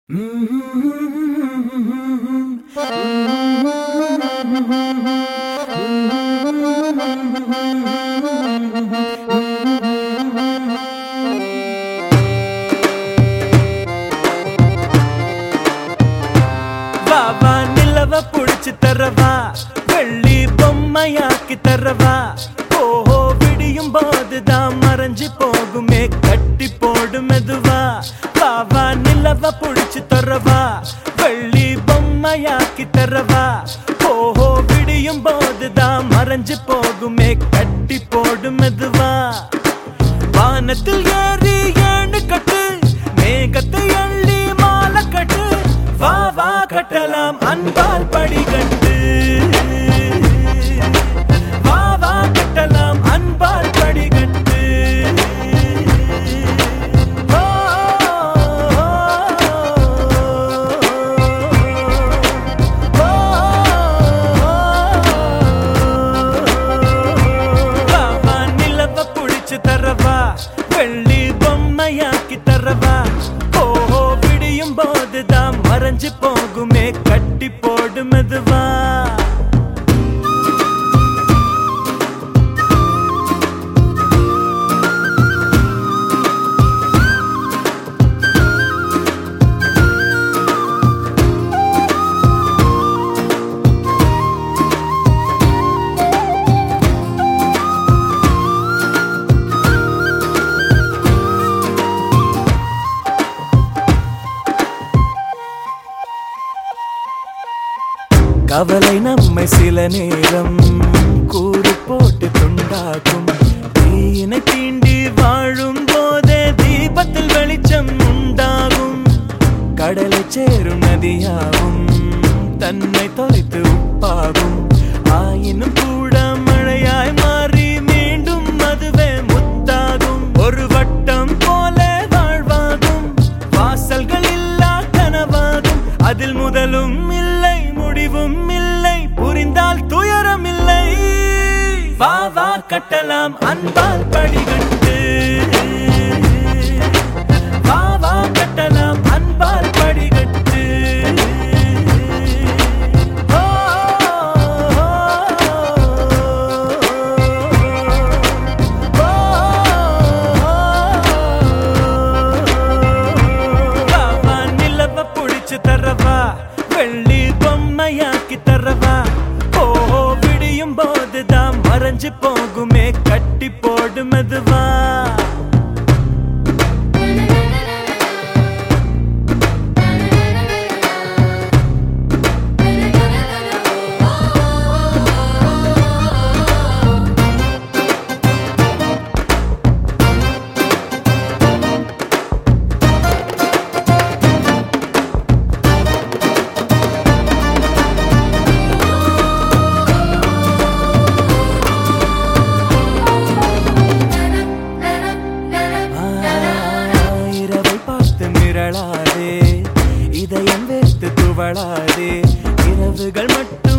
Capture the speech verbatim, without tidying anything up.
வாவா நிலவ புடிச்சு தரவா வெள்ளி பொம்மையாக்கி தரவா ஓஹோ விடியும் போதுதான் மறைஞ்சு போகுமே கட்டி போடு மெதுவா வாவா நிலவ புடிச்சு தரவா வெள்ளி பொம்மையாக்கி தரவா ஓஹோ விடியும் போதுதான் மறைஞ்சு போகுமே கட்டி போடு மெதுவா வானத்தில் ஏறி ஏணு கட்டு மேகத்தை அள்ளி மாலை கட்டு வா வா கட்டலாம் அன்பால் படிகட்டு வா வா கட்டலாம் அன்பால் படிகட்டு ஓ, ஓ, ஓ, வா வா நிலவ புடிச்சு தரவா வெள்ளி பொம்மையாக்கி தரவா ஓஹோ விடியும் போதுதான் மறைஞ்சு போகுமே கட்டி போடு மெதுவா கவலை நம்மை சில நேரம் கூறு போட்டு துண்டாக்கும் தீயினை தீண்டி வாழும் போதே தீபத்தில் வெளிச்சம் உண்டாகும் கடலை சேரும் நதியாகும் தன்னை தொலைத்து உப்பாகும் ஆயினும் கூட மழையாய் மாறி மீண்டும் அதுவே முத்தாகும் ஒரு வட்டம் போல வாழ்வாகும் வாசல்கள் இல்லா கனவாகும் அதில் முதலும் இல்லை முடிவும் இல்லை புரிந்தால் துயரம் இல்லை வா வா கட்டலாம் அன்பால் படிகட்டு வா வா கட்டலாம் அன்பால் படிகட்டு ஓ, ஓ, ஓ, வா வா நிலவ புடிச்சு தரவா வெள்ளி பொம்மையாக்கி தரவா ஓஹோ விடியும் போதுதான் மறைஞ்சு போகுமே கட்டி போடு மெதுவா இதயம் வேர்த்து துவளாதே இரவுகள் மட்டும்